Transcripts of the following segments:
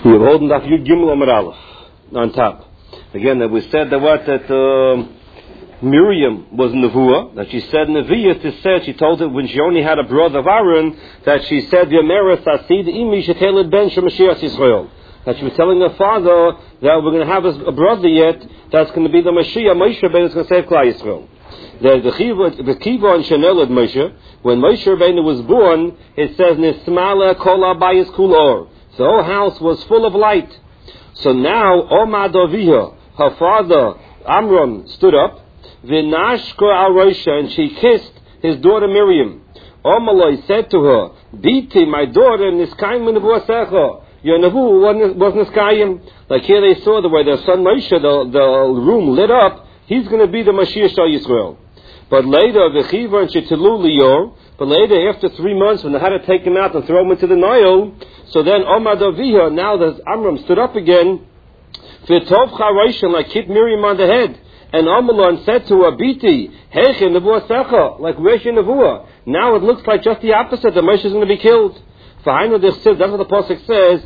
We're holding Daf Yud Gimel Amud Aleph on top. Again, that we said that Miriam was Nevuah, that she said Neviah to said, she told it when she only had a brother of Aaron, that she said, V'yameres asid imi sheteled ben shemashiach Yisrael. That she was telling her father that we're going to have a brother yet, that's going to be the Mashiach, Moshe Rabbeinu is going to save Klal Yisrael. The Kiva and Shenelad Moshe, when Moshe Rabbeinu was born, it says, Nismala kol abayis kul or. The whole house was full of light. So now, Omad Aviha, her father, Amram, stood up, V'nashko al Rosha, and she kissed his daughter Miriam. Omaloi said to her, Biti, my daughter, Niskayim Nevuasecha. Your Nevu was Niskayim. Like here they saw the way their son Moshe, the room lit up, he's going to be the Mashiach Shal Yisrael. But later, V'chiva and Shetilu Lior, but later, after 3 months, when they had to take him out and throw him into the Nile, so then Omad Aviha, now that Amram stood up again, V'tov Charoshan, like hit Miriam on the head, and Amalon said to her, Biti, Heiche Nevuah Secha, like where's your Nevuah? Now it looks like just the opposite, that Moshe is going to be killed. That's what the Pasuk says,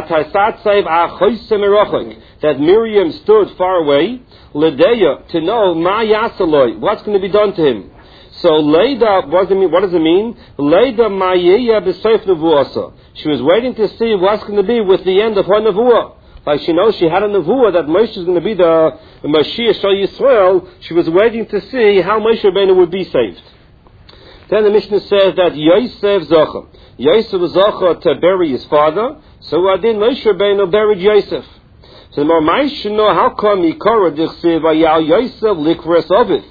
that Miriam stood far away, Ledeya, to know, Ma Yasaloi, what's going to be done to him. So Leida, what does it mean? Leida Mayeya b'Seif Nevuasa. She was waiting to see what's going to be with the end of her Nevuah. Like she knows she had a Nevuah that Moshe is going to be the Mashiach Shal Yisrael. She was waiting to see how Moshe Rabbeinu would be saved. Then the Mishnah says that Yosef Zocha. Yosef was Zocha to bury his father. So Adin Moshe Rabbeinu buried Yosef. So the Marmai should know how come Yikara Dichsiv Ayal Yosef Likvres Ovith.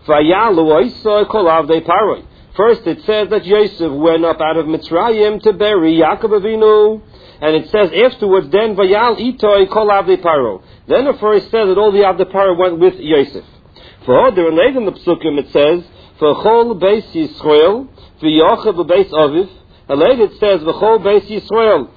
First it says that Yosef went up out of Mitzrayim to bury Yaakov Avinu, and it says afterwards, then Vayal Itoi Kol Avdei Paro. Then the first says that all the Avdei Paro went with Yosef. For other and later in the Psukim it says, for Chol Beis Yisrael, V'Yochav Beis Aviv, and later it says, V'Chol Beis Yisrael.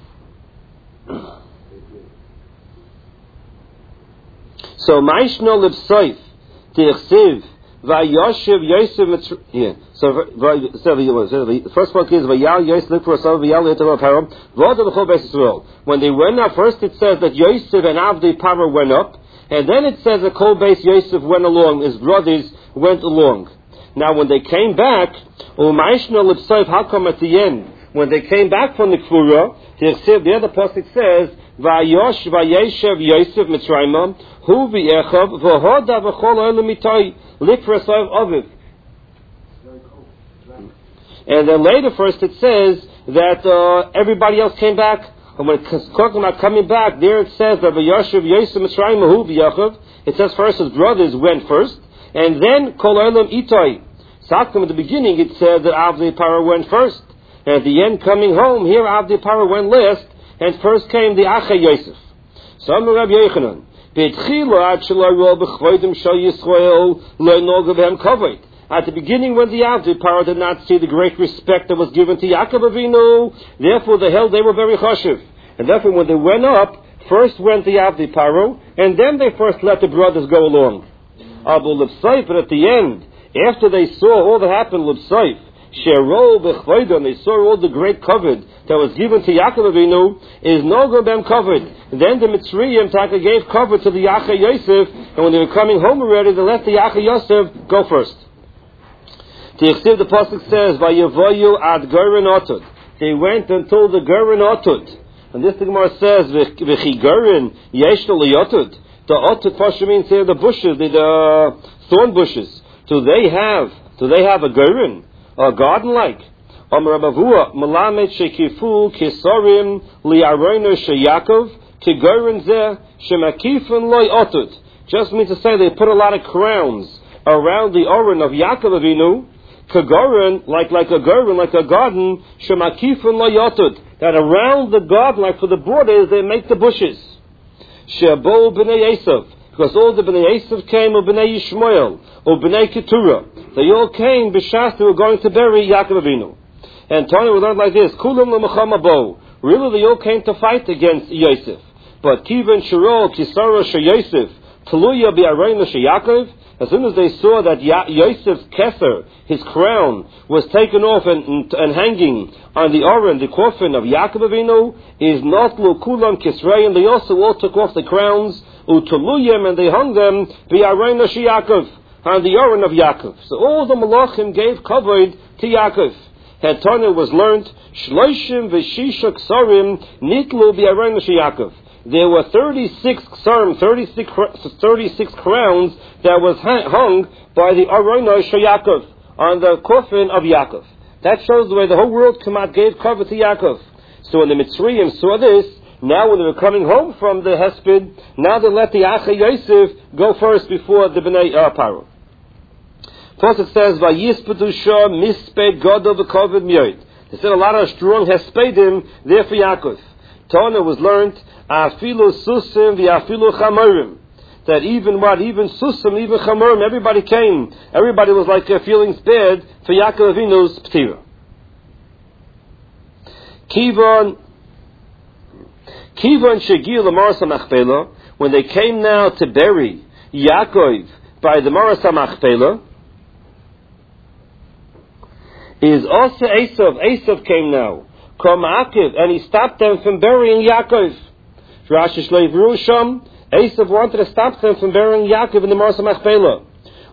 So Maishno Libsoif, Tichsiv, Vayoshev Yosef. Yeah. So the first part is Vayal Yosef for Sav Vayal Yetav Param. V'Odav B'Chol Beis Yisrael. When they went up, first it says that Yosef and Avdei Paro went up, and then it says that Kol Beis Yosef went along. His brothers went along. Now when they came back, U'Ma'ishna L'Psoif, how come at the end when they came back from the Kfura, the other pasuk says Vayosh Vayeshev Yosef Mitzrayim Hu V'Echav V'Hoda V'Chol Olam Mitai. And then later first it says that everybody else came back. And when it's talking about coming back, there it says that V'Yashiv Yosef Mitzrayim Hu V'Yachav. It says first his brothers went first, and then Kol Olam Itai. Sakim at the beginning it said that Avdei Paro went first, and at the end coming home here Avdei Paro went last, and first came the Acha Yosef. So I'm Rabbi Yochanan. At the beginning, when the Avdei Paro did not see the great respect that was given to Yaakov Avinu, therefore they were very chashiv. And therefore when they went up, first went the Avdei Paro, and then they first let the brothers go along. But at the end, after they saw all that happened, and they saw all the great covet that was given to Yaakov Avinu, is no good them covered. Then the Mitzrayim Taka gave cover to the Yacha Yosef, and when they were coming home already, they let the Yacha Yosef go first. The pasuk says, "Vayavoyu ad Gerin Otud." They went until the Gerin Otud, and this the Gemara says, "V'chi Gerin yesh liyotud." The Otud pasuk means here the bushes, the thorn bushes. Do they have a Gerin? A garden like Amar Rabavua Malamed Shekifu Kisarim Liarona Sheyakov Kigorin Zeh Shemakifun Loy Otud. Just means to say they put a lot of crowns around the Oren of Yaakov Avinu. Kigorin like a Gorin, like a garden. Shemakifun Loy Otud. That around the garden, like for the borders, they make the bushes. Shebo B'nei Esav. Because all the B'nai Esav came, or B'nai Yishmael, or B'nai Keturah. They all came, b'shas they were going to bury Yaakov Avinu. And Tony we learned like this, Kulam l'machamabo. Really they all came to fight against Yosef. But Kivan Shirol, Kisara Yosef, Taluya Bi'arayna Yaakov, as soon as they saw that Yosef's keser, his crown, was taken off and hanging on the Oren, the coffin of Yaakov Avinu, is notlu kulam kisrei, and they also all took off the crowns, utuluyim, and they hung them, v'yarein shi Yaakov, on the Oren of Yaakov. So all the malachim gave kavod to Yaakov. Hetana was learnt, shloishim v'shisha ksarim nitlu v'yarein shi Yaakov. There were 36 crowns that was hung by the Aronah Yaakov on the coffin of Yaakov. That shows the way the whole world gave cover to Yaakov. So when the Mitzrayim saw this, now when they were coming home from the Hesped, now they let the Acha Yosef go first before the Bnei Paro. Pasuk says, "Vayispedu shah misped gadol v'kovid miyot." They said a lot of strong Hespedim there for Yaakov. Tana was learned, afilu susim v'afilu chamorim. That even susim, even chamorim, everybody came. Everybody was like feeling bad for Yaakov Avinu's ptira. Kivon shegil l'maras hamachpelah, when they came now to bury Yaakov by the maras hamachpelah, is also Esav. Esav came now. And he stopped them from burying Yaakov. Esav wanted to stop them from burying Yaakov in the Maras HaMachpelah.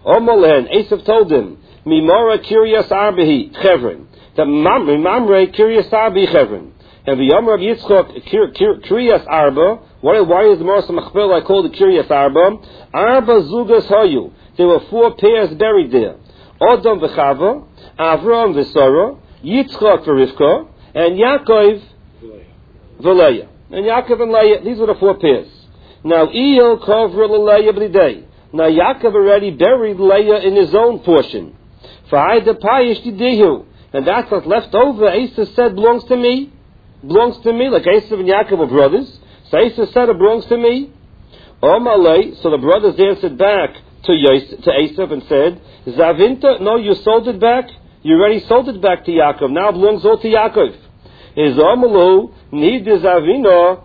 Esav told him, Mimora Kiryas Arbehi Chevron. The Mamre Kiryas Arbehi Chevron. And the Yom Rav Yitzchok Kiryas Arba. Why is the Maras HaMachpelah called the Kiryas Arba? Arba Zugas Hoyu. There were 4 pairs buried there. Odom v'Chava, Avram v'Sara, Yitzchok v'Rivka, and Yaakov v'Leah. And Yaakov and Leah, these were the 4 pairs. Now, Eel kovra l'Leah b'Lidei. Now, Yaakov already buried Leah in his own portion. Fa'ayda payish didihu. And that's what's left over. Esav said, belongs to me. Belongs to me. Like Esav and Yaakov were brothers. So Esav said, it belongs to me. Omalei. So the brothers answered back to Esav and said, Zavinta, no, you sold it back. You already sold it back to Yaakov. Now it belongs all to Yaakov. Is Amalu need the Zavina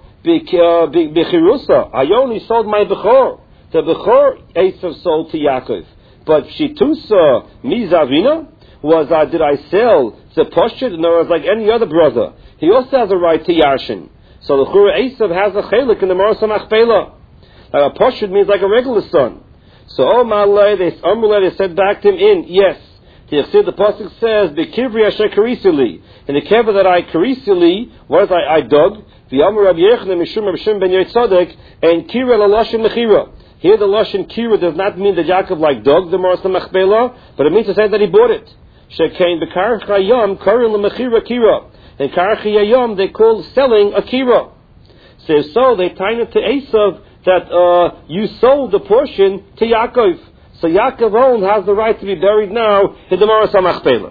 Bechirusa? I only sold my Bechor. The Bechor Esav sold to Yaakov. But Shitusa mi Zavina did I sell the Poshet? No, it was like any other brother. He also has a right to Yarshin. So the Chura Esav has a chelik in the Maras HaMachpelah. A Poshet means like a regular son. So they said back to him yes. The pasuk says the kivri asher karisili, in the kever that I karisili, what I dug. The Amar Rabbi Yechonah Mishum Rabbi Shimon ben Yotzadek, and kira laloshin mechira. Here the loshin kira does not mean that Yaakov like dug the Maras HaMachpelah, but it means to say that he bought it. Shekein b'karach hayom karin lemechira kira. In karach hayom they call selling a kira. So they tied it to Esav that you sold the portion to Yaakov. So Yaakov own has the right to be buried now in the Maras HaMachpelah.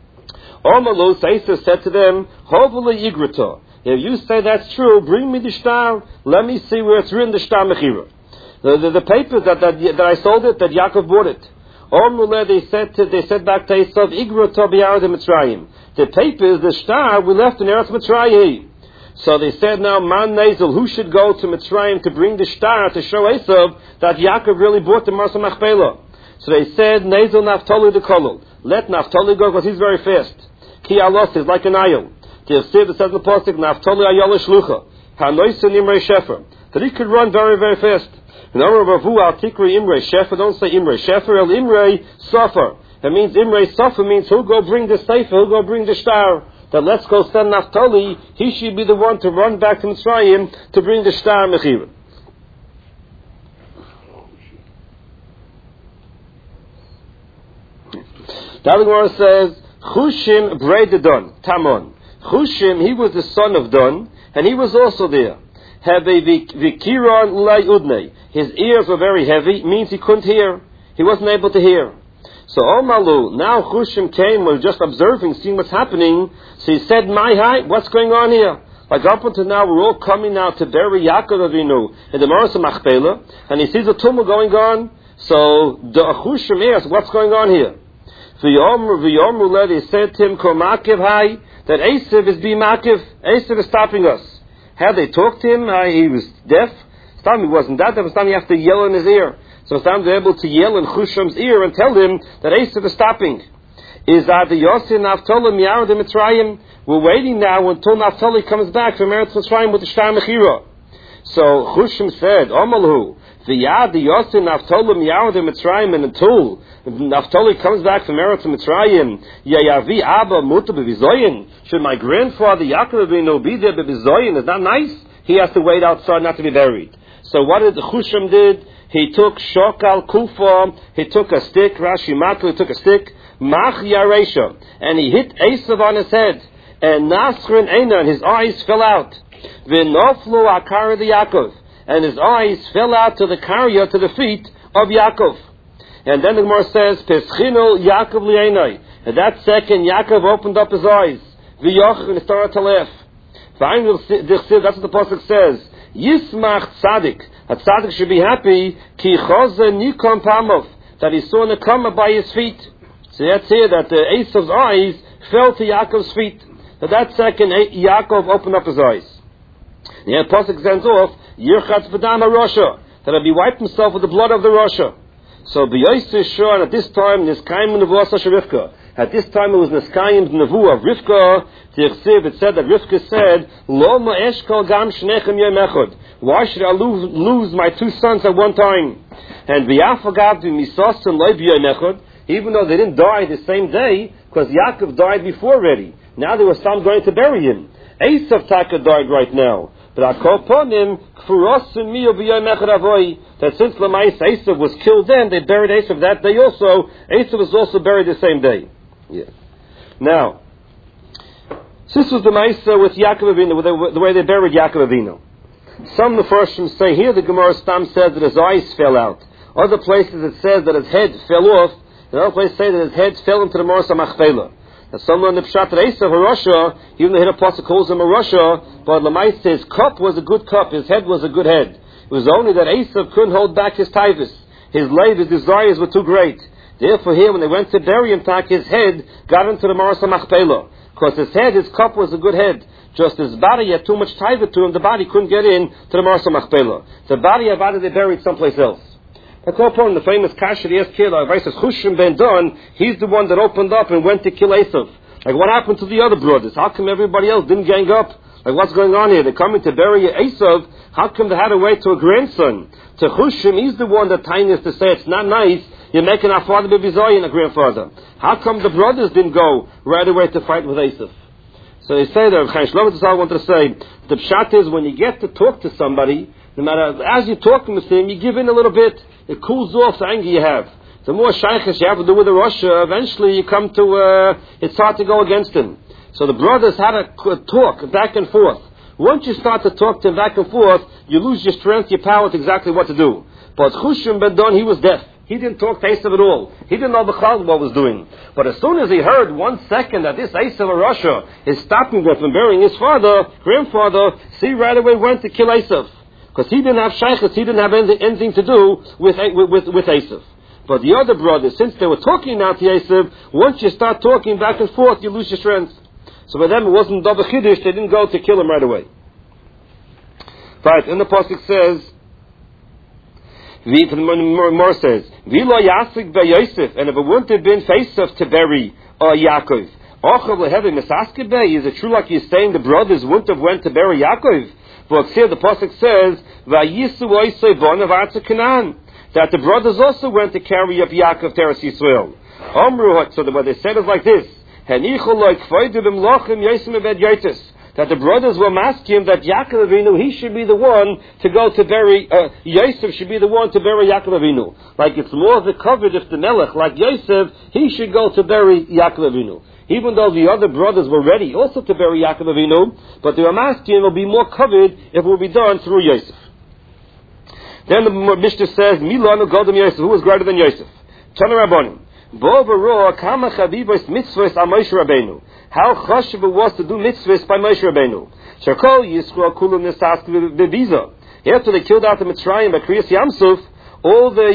Omalu, Esav said to them, Hovuli Yigrata. If you say that's true, bring me the shtar. Let me see where it's written, the shtar mechira. The papers that I sold it, that Yaakov bought it. Omule, they said back to Esav, Igrata b'Yarad Mitzrayim. The papers, the shtar, we left in Eretz Mitzrayim. So they said now, Man Nazel, who should go to Mitzrayim to bring the shtar to show Esav that Yaakov really bought the Maras HaMachpelah? So they said, Nazel Naftali the Kolol. Let Naftali go because he's very fast. Ki Alos is like an ayil. The says in the pasuk, Naftali ayala shlucha. Hanoisen Imrei Shefer. That he could run very, very fast. In Amar Ravu al Tikri Imrei Shefer, don't say Imrei Shefer, El Imrei Sofer. That means Imrei Sofer means who'll go bring the sefer, who'll go bring the shtar. That let's go send Naftali, he should be the one to run back to Mitzrayim to bring the shtar mechira. The other one says, Chushim Breidadon, Tamon. Chushim, he was the son of Don, and he was also there. Hebe Vikiron Lei Udnei. His ears were very heavy, means he couldn't hear. He wasn't able to hear. So Omalu, now Chushim came, was just observing, seeing what's happening. So he said, My hi, what's going on here? Like up until now, we're all coming now to bury Yaakov Avinu in the Maras HaMachpelah, and he sees a tumult going on. So the Chushim asked, what's going on here? V'yomru, they said to him, Komakiv hai, that Esav is being makiv. Esav is stopping us. Had they talked to him, he was deaf. Some he wasn't that deaf, some you have to yell in his ear. So Sam was able to yell in Chushim's ear and tell him that Esav is stopping. Is that the Yossi Naftali Mi'arad Mitzrayim? We're waiting now until Naftali comes back from Eretz Mitzrayim with the Shtar Mechira. So Chushim said, Omalhu, V'yad the Yossi Naftali Mi'arad Mitzrayim, and until Naftali comes back from Eretz Mitzrayim, Yayavi Abba Muta B'Vizoyin. Should my grandfather Yaakov Avinu be there B'Vizoyin? Is that nice? He has to wait outside not to be buried. So what did the Chushim did? He took Shokal Kufa, he took a stick, Rashi Matlu, he took a stick, Mach Yaresha, and he hit Esav on his head, and Nasrin Eina, and his eyes fell out. V'noflu Akara the Yaakov, and his eyes fell out to the Karya, to the feet of Yaakov. And then the Gemara says, Peschinu Yaakov Li'enai. And that second, Yaakov opened up his eyes. V'yoch, and he started to laugh. That's what the Pasuk says. Yismach Tzadik. A Tzadik should be happy, Ki Choze Nikom Pamov, that he saw Nekama by his feet. So that's here that the Esav's eyes fell to Yaakov's feet. So that second, Yaakov opened up his eyes. The Pasuk sends off, Yirchatz B'dam HaRosha, that he'll be wiped himself with the blood of the Rosha. So B'yoyse Shor, at this time, Niskayim Nevuah Rivka. At this time it was Niskayim Nevuah of Rivka. It said that Rivka said, Lo ma'eshkal gam shnechem yom echad. Why should I lose my two sons at one time? And v'yafagav v'misasim loy b'yom echad, even though they didn't die the same day, because Yaakov died before already. Now there was some going to bury him. Esav Taka died right now. But Akoponim, Kfurosim Miyo b'yom echad avoi, that since Lamais Esav was killed then, they buried Esav that day also. Esav was also buried the same day. Yeah. Now, this was the Maisa with Yaakov Avinu, the way they buried Yaakov Avinu. Some of the Farshim say here the Gemara Stam says that his eyes fell out. Other places it says that his head fell off. And other places say that his head fell into the Marsa Machpelah. Now some of the Pshat Esav Harosha, even the Hidaposa calls him a Rasha, but Lamais says his cup was a good cup, his head was a good head. It was only that Esav couldn't hold back his tivus. His lave, his desires were too great. Therefore here, when they went to bury him, his head got into the Marasa Machpelah. Because his head, his cup was a good head. Just his body had too much taiva to him, the body couldn't get in to the Marasa Machpelah. The body of Adi they buried someplace else. Upon the famous Kasher Yes Kila, says Chushim ben Don, he's the one that opened up and went to kill Esav. Like what happened to the other brothers? How come everybody else didn't gang up? Like what's going on here? They're coming to bury Esav. How come they had to wait to a grandson? To Chushim, he's the one that tiniest to say it's not nice. You're making our father be Bizoy a grandfather. How come the brothers didn't go right away to fight with Esav? So they say that Chaim Shlomo Tzal wanted to say the pshat is when you get to talk to somebody, no matter as you're talking with him, you give in a little bit. It cools off the anger you have. The more shaykhs you have to do with the Rasha, eventually you come to it's hard to go against him. So the brothers had a talk back and forth. Once you start to talk to him back and forth, you lose your strength, your power to exactly what to do. But Chushim ben Don, he was deaf. He didn't talk to Esav at all. He didn't know B'chal what was doing. But as soon as he heard 1 second that this Esav of Russia is stopping them from burying his grandfather, he right away went to kill Esav. Because he didn't have shaykhs, he didn't have anything to do with Esav. But the other brothers, since they were talking now to Esav, once you start talking back and forth, you lose your strength. So for them it wasn't double chiddush, they didn't go to kill him right away. Right, and the Pasuk says, More says, V'lo Yasik Yosef, and if it wouldn't have been Esav to bury Yaakov, is it true like you're saying the brothers wouldn't have went to bury Yaakov? But here the Pasuk says, that the brothers also went to carry up Yaakov to Eretz Yisrael. So what they said is like this, that the brothers were asking that Yaakov Avinu, he should be the one to go to bury, Yosef should be the one to bury Yaakov Avinu. Like it's more of the covered if the Melech, like Yosef, he should go to bury Yaakov Avinu. Even though the other brothers were ready also to bury Yaakov Avinu, but the Ramaskim will be more covered if it will be done through Yosef. Then the Mishnah says, Milanu Godam Yosef, who was greater than Yosef? Tana Rabbanim. Bo v'ro kama chavivos mitzvos al Moshe Rabbeinu. How chashuv it was to do mitzvahs by Moshe Rabbeinu. Shakol Yisrael kulam nesas bebiza. After they killed out the Mitzrayim by Kriyas Yamsuf, all the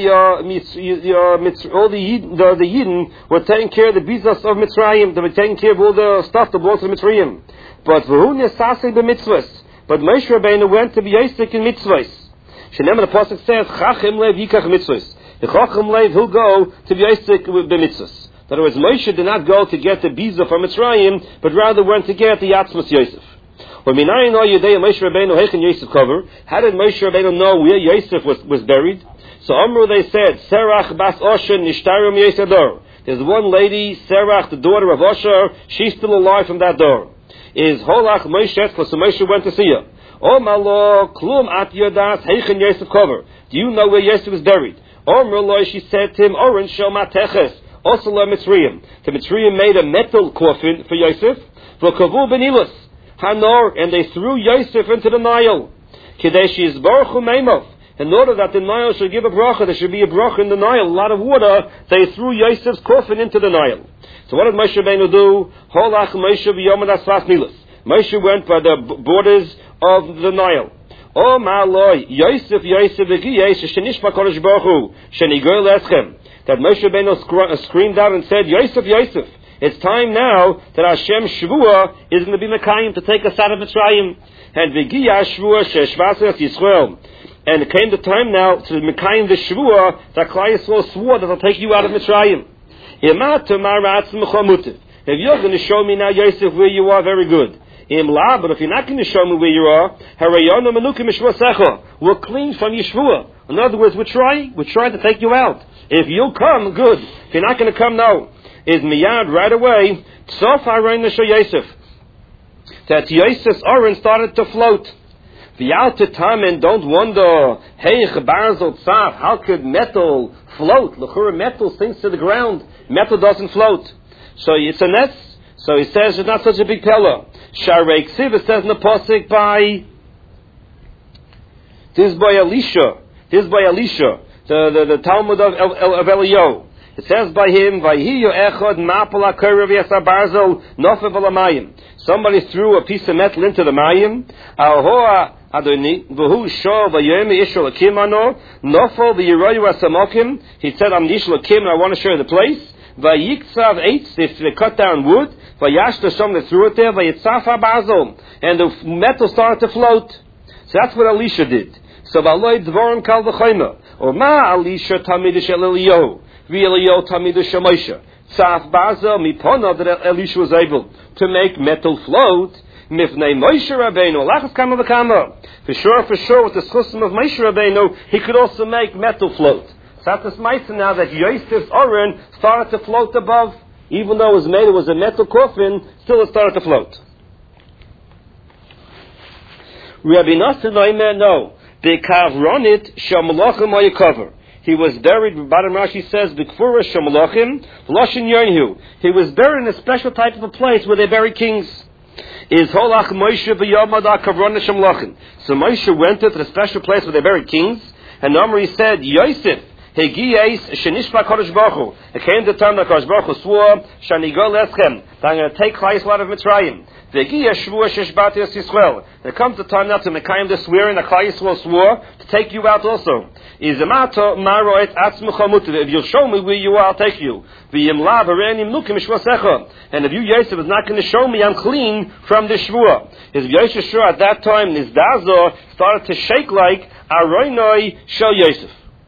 Yidden were taking care of the bizas of Mitzrayim. They were taking care of all the stuff that belongs to the Mitzrayim. But v'hu nesasei b'mitzvahs. But Moshe Rabbeinu went to be Yosef in mitzvahs. Shenem the Pasuk says, Chachim lev yikach mitzvahs. The Chacham Lev, he'll go to be Yosef with b'mitzvahs. In other words, Moshe did not go to get the Biza from Mitzrayim, but rather went to get the Yatzmas Yosef. How did Moshe Rabbeinu know where Yosef was buried? So Amru, they said, Serach bas Osher nishtarim Yosef. There's one lady, Serach, the daughter of Osher, she's still alive from that door. Is Holach Moshe, so Moshe went to see her. Oh Malo, Klum at Yodas, Heichen Yosef cover. Do you know where Yosef was buried? Omrullah, she said to him, Oren Shel Mateches, Osala Mitzrayim. The Mitzrayim made a metal coffin for Yosef, for Kavu Benilus, Hanor, and they threw Yosef into the Nile. Kadesh is Baruch Meimov. In order that the Nile should give a bracha, there should be a bracha in the Nile, a lot of water, they threw Yosef's coffin into the Nile. So what did Moshe Rabbeinu do? Holach Moshe v'yomad asfas Nilus. Moshe went by the borders of the Nile. Oh Maloi, Yosef v'giyeh shenishma kodesh baruch hu, shenigol eschem. That Moshe Rabbeinu screamed out and said, Yosef, Yosef, it's time now that Hashem Shvuah is going to be Mekayim to take us out of Mitzrayim. And v'giyah Shvuah she'eshvasas Yisrael. And it came the time now to Mekayim the Shvuah that Klal Yisrael swore that they'll take you out of Mitzrayim. If you're going to show me now, Yosef, where you are, very good. But if you're not going to show me where you are, we're clean from Yeshua. In other words, we're trying to take you out. If you'll come, good. If you're not going to come, no. Is miyad right away, Yosef. That Yosef's oren started to float. And don't wonder, how could metal float? L'chura, metal sinks to the ground. Metal doesn't float. So it's a nest. So he says it's not such a big pillar. Sharei Ksiv, it says in the Pasuk by Elisha, the Talmud of Eliyahu. It says by him, somebody threw a piece of metal into the Mayim. He said, I'm Nishla Kim, and I want to show you the place. If they cut down wood, they threw it there, and the metal started to float. So that's what Elisha did. So Dvorim Kal V'Chayma, or Ma Elisha Tamidish Eliyahu, V'Eliyahu Tamidish Moshe. Tzaf Bazel Mipona, that Elisha was able to make metal float. Mifnei Moshe Rabbeinu, Lachas Kama V'Kama. For sure, with the schusm of Moshe Rabbeinu, he could also make metal float. So that's this Maisa now that Yosef's oren started to float above. Even though it was a metal coffin, still it started to float. Rabbi Nassim Oimer, no. Bekavronit Shamalachim Oyikover. He was buried, Bottom Rashi says, B'kfura Shamalachim, Loshin Yernhu. He was buried in a special type of a place where they bury kings. Is Holach Moshe v'yomad Kavronit Shamalachim. So Moshe went to the special place where they bury kings, and Omri said, Yosef, it came the time that Kodesh Baruch Hu swore, Shanigol Eschem, that I'm going to take Klal Yisrael out of Mitzrayim. There comes the time now to Mekayim the swearing that Klal Yisrael swore to take you out also. If you'll show me where you are, I'll take you. And if you, Yosef, is not going to show me, I'm clean from the Shvuah. Is Yosef sure at that time, Nizdazor started to shake like Aroinoi Shel Yosef.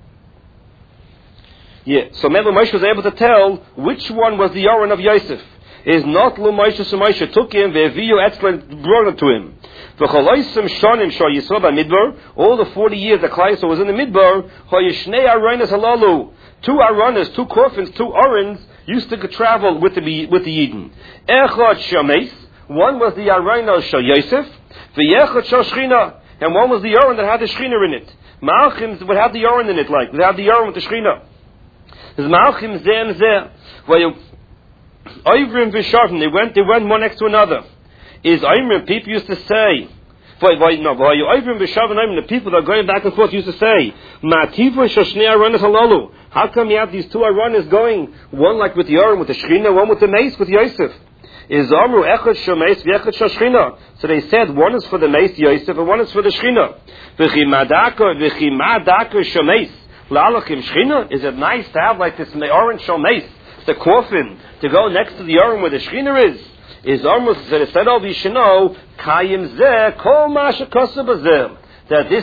Yeah, so maybe Moshe was able to tell which one was the Oren of Yosef. Is not Lu Moshe, so Moshe took him, Ve'eviyu Etzlan brought it to him. V'choloisim shonim shor Yisrael b'midbar, all the 40 years that Klal Yisrael was in the Midbar, hoyishnei aronas halalu, 2 aronas, 2 coffins, 2 orens, used to travel with the Yidden. Echad shameis, one was the arona shor Yosef, v'yechad shor Shechina, and one was the Oren that had the Shechina in it. Malchim would have the Oren in it, like, would have the Oren with the Shechina. His Malchim zeh and zeh. Oivrim v'shavim, they went one next to another. Is Oivrim, people used to say, Oivrim v'shavim, the people that are going back and forth used to say, Ma'ativu shoshnei aronas halalu. How come you have these 2 aronas going, one like with the Oren, with the Shechina, one with the mace, with Yosef? Is Amru echad shomeis v'echad shoshchina. So they said, one is for the mace, Yosef, and one is for the Shechina. V'chimadaka shomeis. La'alachim Shechina, is it nice to have like this Oren Shomeis, the coffin, to go next to the Oren where the Shechina is almost, that it said, oh, you should know, Kayim Zeh, Kol Masha Kosa Bazeh, that this